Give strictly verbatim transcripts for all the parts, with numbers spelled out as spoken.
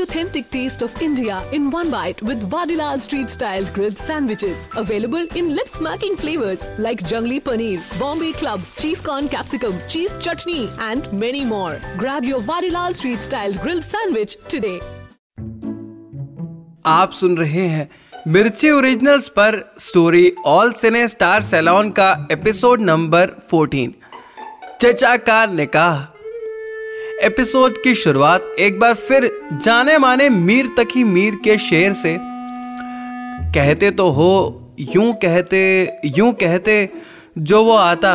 authentic taste of India in one bite with Vadilal Street Style Grilled Sandwiches. Available in lip-smacking flavors like Jungli Paneer, Bombay Club, Cheese Corn Capsicum, Cheese Chutney and many more. Grab your Vadilal Street Style Grilled Sandwich today. आप सुन रहे हैं Mirchi originals पर story all cine star salon का episode number चौदह, चचा का निकाह। Episode की शुरुआत एक बार फिर जाने माने मीर तकी मीर के शेर से। कहते तो हो यूं कहते यूं कहते जो वो आता,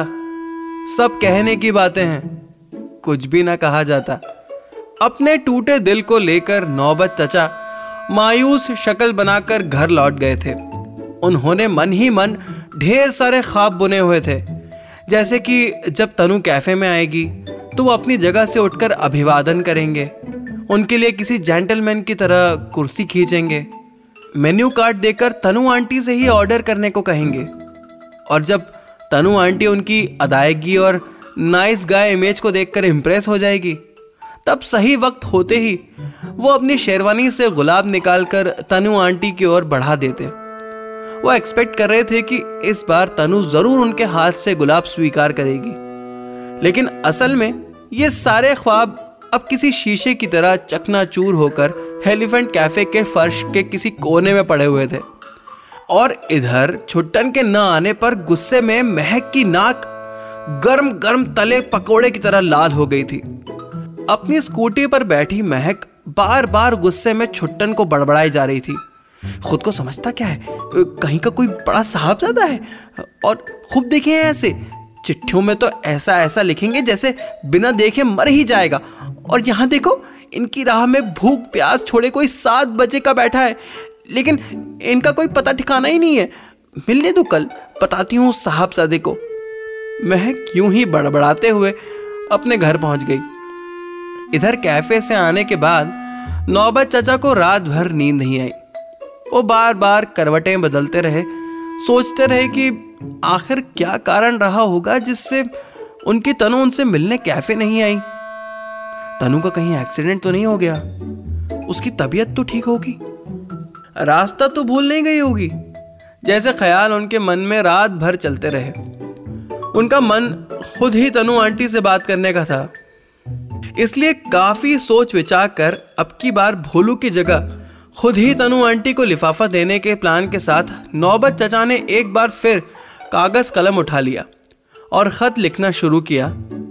सब कहने की बातें हैं, कुछ भी ना कहा जाता। अपने टूटे दिल को लेकर नौबत चचा मायूस शक्ल बनाकर घर लौट गए थे। उन्होंने मन ही मन ढेर सारे ख्वाब बुने हुए थे, जैसे कि जब तनु कैफे में आएगी तो वो अपनी जगह से उठकर अभिवादन करेंगे, उनके लिए किसी जेंटलमैन की तरह कुर्सी खींचेंगे, मेन्यू कार्ड देकर तनु आंटी से ही ऑर्डर करने को कहेंगे। और जब तनु आंटी उनकी अदायगी और नाइस गाय इमेज को देखकर इम्प्रेस हो जाएगी, तब सही वक्त होते ही वो अपनी शेरवानी से गुलाब निकालकर तनु आंटी की ओर बढ़ा देते। वो एक्सपेक्ट कर रहे थे कि इस बार तनु जरूर उनके हाथ से गुलाब स्वीकार करेगी, लेकिन असल में ये सारे ख्वाब अब किसी शीशे की तरह चकनाचूर होकर एलिफेंट कैफे के फर्श के किसी कोने में पड़े हुए थे। और इधर छुट्टन के न आने पर गुस्से में महक की नाक गर्म गर्म तले पकोड़े की तरह लाल हो गई थी। अपनी स्कूटी पर बैठी महक बार बार गुस्से में छुट्टन को बड़बड़ाई जा रही थी। खुद को समझता क्या है, कहीं का कोई बड़ा साहबजादा है। और खूब देखे हैं ऐसे चिट्ठियों में तो ऐसा ऐसा लिखेंगे जैसे बिना देखे मर ही जाएगा। और यहाँ देखो, इनकी राह में भूख प्यास छोड़े कोई सात बजे का बैठा है, लेकिन इनका कोई पता ठिकाना ही नहीं है। मिलने दो, कल बताती हूँ साहबजादे को। महक यूं ही बड़बड़ाते हुए अपने घर पहुंच गई। इधर कैफे से आने के बाद नौबत चचा को रात भर नींद नहीं आई। वो बार बार करवटें बदलते रहे, सोचते रहे कि आखिर क्या कारण रहा होगा जिससे उनकी तनु उनसे मिलने कैफे नहीं आई। तनु का कहीं एक्सीडेंट तो नहीं हो गया, उसकी तबीयत तो ठीक होगी, रास्ता तो भूल नहीं गई होगी। जैसे ख्याल उनके मन में रात भर चलते रहे। उनका मन खुद ही तनु आंटी से बात करने का था, इसलिए काफी सोच विचार कर अब की बार भोलू की जगह खुद ही तनु आंटी को लिफाफा देने के प्लान के साथ नौबत चचा ने एक बार फिर कागज कलम उठा लिया और खत लिखना शुरू किया।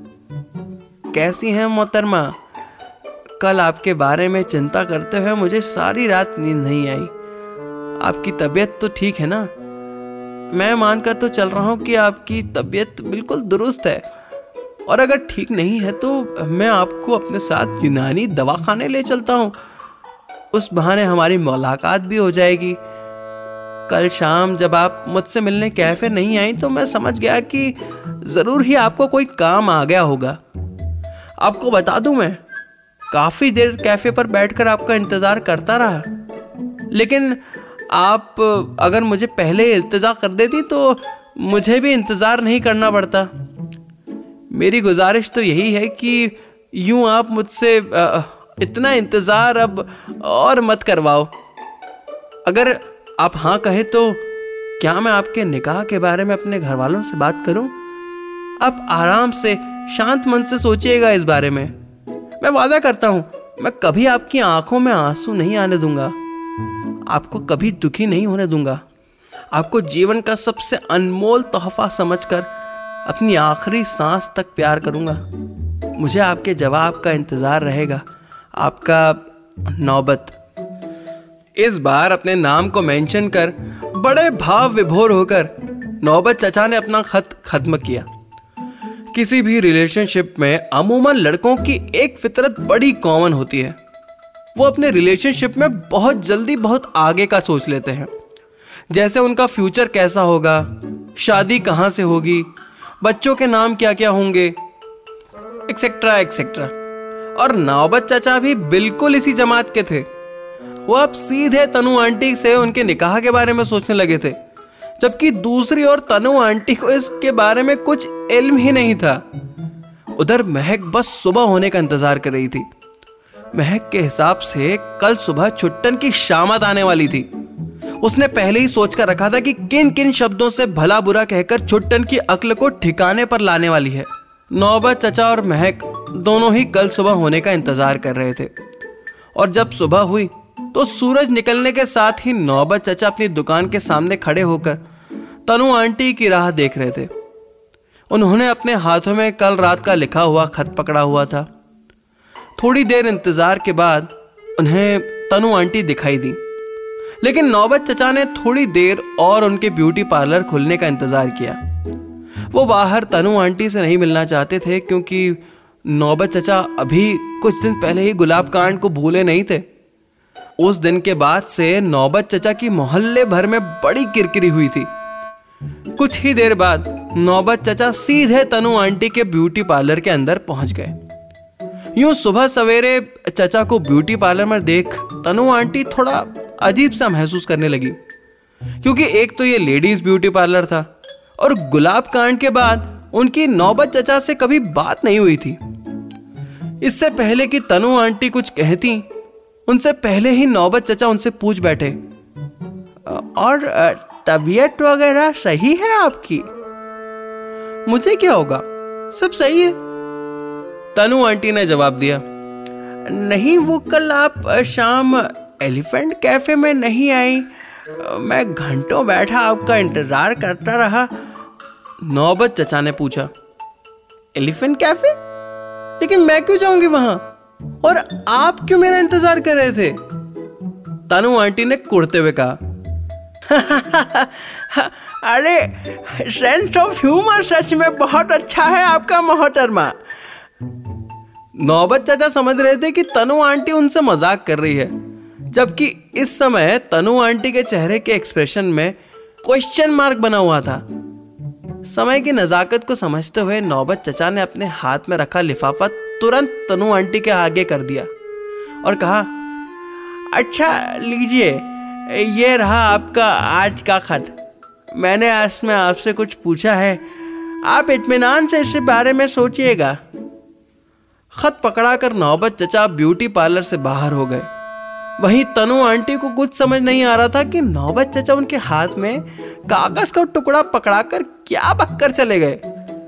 कैसी हैं मोहतरमा, कल आपके बारे में चिंता करते हुए मुझे सारी रात नींद नहीं आई। आपकी तबीयत तो ठीक है ना? मैं मानकर तो चल रहा हूं कि आपकी तबीयत बिल्कुल दुरुस्त है, और अगर ठीक नहीं है तो मैं आपको अपने साथ यूनानी दवाखाने ले चलता हूं। उस बहाने हमारी मुलाकात भी हो जाएगी। कल शाम जब आप मुझसे मिलने कैफे नहीं आई तो मैं समझ गया कि जरूर ही आपको कोई काम आ गया होगा। आपको बता दूं, मैं काफी देर कैफे पर बैठकर आपका इंतजार करता रहा, लेकिन आप अगर मुझे पहले इल्तिजा कर देती तो मुझे भी इंतजार नहीं करना पड़ता। मेरी गुजारिश तो यही है कि यूं आप मुझसे इतना इंतजार अब और मत करवाओ। अगर आप हाँ कहें तो क्या मैं आपके निकाह के बारे में अपने घर वालों से बात करूं? आप आराम से शांत मन से सोचिएगा इस बारे में। मैं वादा करता हूं, मैं कभी आपकी आंखों में आंसू नहीं आने दूंगा, आपको कभी दुखी नहीं होने दूंगा। आपको जीवन का सबसे अनमोल तोहफा समझकर अपनी आखिरी सांस तक प्यार करूंगा। मुझे आपके जवाब का इंतजार रहेगा। आपका नौबत। इस बार अपने नाम को मेंशन कर बड़े भाव विभोर होकर नौबत चचा ने अपना खत खत्म किया। किसी भी रिलेशनशिप में अमूमन लड़कों की एक फितरत बड़ी कॉमन होती है। वो अपने रिलेशनशिप में बहुत जल्दी बहुत आगे का सोच लेते हैं, जैसे उनका फ्यूचर कैसा होगा, शादी कहाँ से होगी, बच्चों के नाम क्या क्या होंगे, एक्सेट्रा एक्सेट्रा। और नौबत चाचा भी बिल्कुल इसी जमात के थे। वो अब सीधे तनु आंटी से उनके निकाह के बारे में सोचने लगे थे, जबकि दूसरी ओर तनु आंटी को इसके बारे में कुछ इल्म ही नहीं था। उधर महक बस सुबह होने का इंतजार कर रही थी। महक के हिसाब से कल सुबह छुट्टन की शामत आने वाली थी। उसने पहले ही सोच कर रखा था कि किन किन शब्दों से भला बुरा कहकर छुट्टन की अक्ल को ठिकाने पर लाने वाली है। नौबत चचा और महक दोनों ही कल सुबह होने का इंतजार कर रहे थे और जब सुबह हुई तो सूरज निकलने के साथ ही नौबत चचा अपनी दुकान के सामने खड़े होकर तनु आंटी की राह देख रहे थे। उन्होंने अपने हाथों में कल रात का लिखा हुआ खत पकड़ा हुआ था। थोड़ी देर इंतजार के बाद उन्हें तनु आंटी दिखाई दी, लेकिन नौबत चचा ने थोड़ी देर और उनके ब्यूटी पार्लर खुलने का इंतजार किया। वो बाहर तनु आंटी से नहीं मिलना चाहते थे क्योंकि नौबत चचा अभी कुछ दिन पहले ही गुलाब कांड को भूले नहीं थे। उस दिन के बाद से नौबत चचा की मोहल्ले भर में बड़ी किरकिरी हुई थी। कुछ ही देर बाद नौबत चचा सीधे तनु आंटी के ब्यूटी पार्लर के अंदर पहुंच गए। यूं सुबह सवेरे चचा को ब्यूटी पार्लर में देख तनु आंटी थोड़ा अजीब सा महसूस करने लगी, क्योंकि एक तो ये लेडीज ब्यूटी पार्लर था और गुलाब कांड के बाद उनकी नौबत चचा से कभी बात नहीं हुई थी। इससे पहले कि तनु आंटी कुछ कहती, उनसे पहले ही नौबत चचा उनसे पूछ बैठे, और तबीयत वगैरह सही है आपकी? मुझे क्या होगा, सब सही है, तनु आंटी ने जवाब दिया। नहीं, वो कल आप शाम एलिफेंट कैफे में नहीं आई, मैं घंटों बैठा आपका इंतजार करता रहा। नौबत चचा ने पूछा, एलिफेंट कैफे? लेकिन मैं क्यों जाऊंगी वहां, और आप क्यों मेरा इंतजार कर रहे थे? तनु आंटी ने कुड़ते हुए कहा, अरे सेंस ऑफ ह्यूमर सच में बहुत अच्छा है आपका मोहतरमा। नौबत चाचा समझ रहे थे कि तनु आंटी उनसे मजाक कर रही है, जबकि इस समय तनु आंटी के चेहरे के एक्सप्रेशन में क्वेश्चन मार्क बना हुआ था। समय की नजाकत को समझते हुए नौबत चचा ने अपने हाथ में रखा लिफाफा तुरंत तनु आंटी के आगे कर दिया और कहा, अच्छा लीजिए, ये रहा आपका आज का खत। मैंने आज में आपसे कुछ पूछा है, आप इत्मीनान से इसके बारे में सोचिएगा। खत पकड़ाकर नौबत चचा ब्यूटी पार्लर से बाहर हो गए। वहीं तनु आंटी को कुछ समझ नहीं आ रहा था कि नौबत चचा उनके हाथ में कागज का टुकड़ा पकड़ाकर क्या बककर चले गए।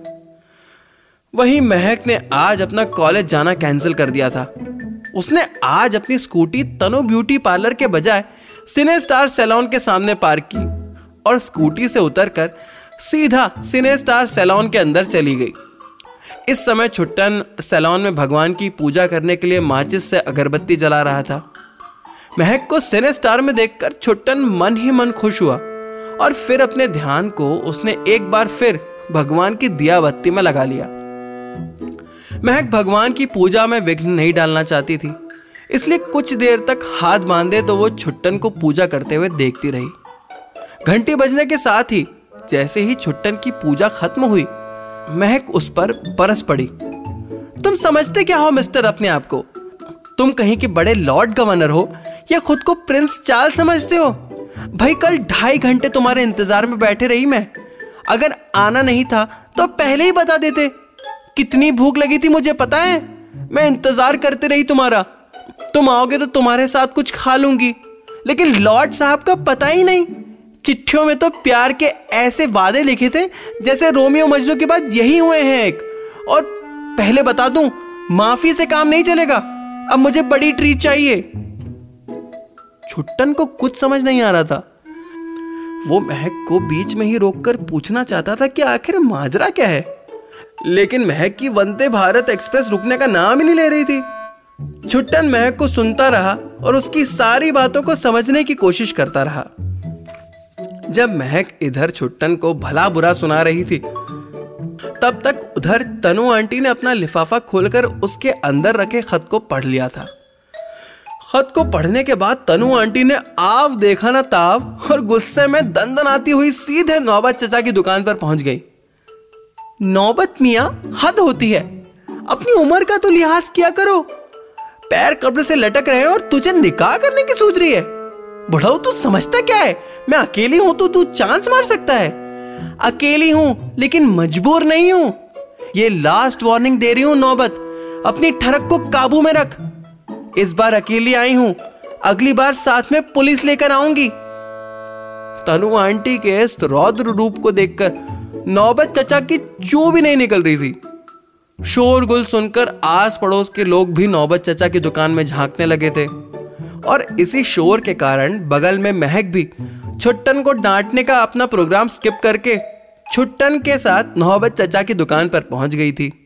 वहीं महक ने आज अपना कॉलेज जाना कैंसिल कर दिया था। उसने आज अपनी स्कूटी तनु ब्यूटी पार्लर के बजाय सिने स्टार सैलून के सामने पार्क की और स्कूटी से उतरकर सीधा सिने स्टार सैलून के अंदर चली गई। इस समय छुट्टन सैलून में भगवान की पूजा करने के लिए माचिस से अगरबत्ती जला रहा था। महक को सिने स्टार में देखकर छुट्टन मन ही मन खुश हुआ और फिर अपने ध्यान को उसने एक बार फिर भगवान की दिया बत्ती में लगा लिया। महक भगवान की पूजा में विघ्न नहीं डालना चाहती थी, इसलिए कुछ देर तक हाथ बांधे तो वो छुट्टन को पूजा करते हुए देखती रही। घंटी बजने के साथ ही जैसे ही छुट्टन की पूजा खत्म हुई, महक उस पर बरस पड़ी। तुम समझते क्या हो मिस्टर अपने आप को? तुम कहीं के बड़े लॉर्ड गवर्नर हो या खुद को प्रिंस चार्ल्स समझते हो? भाई कल ढाई घंटे तुम्हारे इंतजार में बैठे रही मैं। अगर आना नहीं था तो पहले ही बता देते। कितनी भूख लगी थी मुझे पता है। मैं इंतजार करते रही तुम्हारा। तुम आओगे तो तुम्हारे साथ कुछ खा लूंगी, लेकिन लॉर्ड साहब का पता ही नहीं। चिट्ठियों में तो प्यार के ऐसे वादे लिखे थे जैसे रोमियो मजनू के बाद यही हुए हैं एक। और पहले बता दूं, माफी से काम नहीं चलेगा। अब मुझे बड़ी ट्रीट चाहिए। छुट्टन को कुछ समझ नहीं आ रहा था। वो महक को बीच में ही रोककर पूछना चाहता था कि आखिर माजरा क्या है, लेकिन महक की वंदे भारत एक्सप्रेस रुकने का नाम ही नहीं ले रही थी। छुट्टन महक को सुनता रहा और उसकी सारी बातों को समझने की कोशिश करता रहा। जब महक इधर छुट्टन को भला बुरा सुना रही थी, तब तक उधर तनु आंटी ने अपना लिफाफा खोलकर उसके अंदर रखे खत को पढ़ लिया था। खत को पढ़ने के बाद तनु आंटी ने आव देखा ना ताव और गुस्से में दंदनाती हुई सीधे नौबत चचा की दुकान पर पहुंच गई। नौबत मियां, हद होती है। अपनी उम्र का तो लिहाज किया करो। पैर कब्र से लटक रहे और तुझे निकाह करने की सोच रही है। बुढ़ाऊ तू समझता क्या है? मैं अकेली हूं तो तू चांस मार सकता है। अकेली हूं लेकिन मजबूर नहीं हूं। ये लास्ट वार्निंग दे रही हूं नौबत, अपनी ठरक को काबू में रख। इस बार अकेली आई हूं, अगली बार साथ में पुलिस लेकर आऊंगी। तनु आंटी के इस रौद्र रूप को देखकर नौबत चचा की चू भी नहीं निकल रही थी। शोरगुल सुनकर आस पड़ोस के लोग भी नौबत चचा की दुकान में झांकने लगे थे और इसी शोर के कारण बगल में महक भी छुट्टन को डांटने का अपना प्रोग्राम स्किप करके छुट्टन के साथ नौबत चचा की दुकान पर पहुंच गई थी।